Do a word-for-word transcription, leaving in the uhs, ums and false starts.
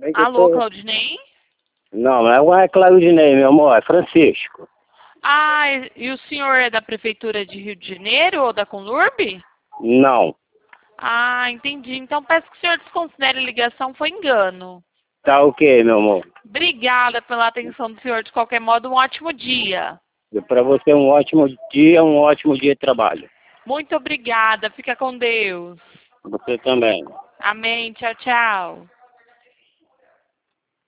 É que eu Alô, tô... Claudinei? Não, não é Claudinei, meu amor, é Francisco. Ah, e o senhor é da Prefeitura de Rio de Janeiro ou da Conlurb? Não. Ah, entendi. Então peço que o senhor desconsidere a ligação, foi engano. Tá ok, meu amor. Obrigada pela atenção do senhor. De qualquer modo, um ótimo dia. E pra você um ótimo dia, um ótimo dia de trabalho. Muito obrigada. Fica com Deus. Você também. Amém. Tchau, tchau.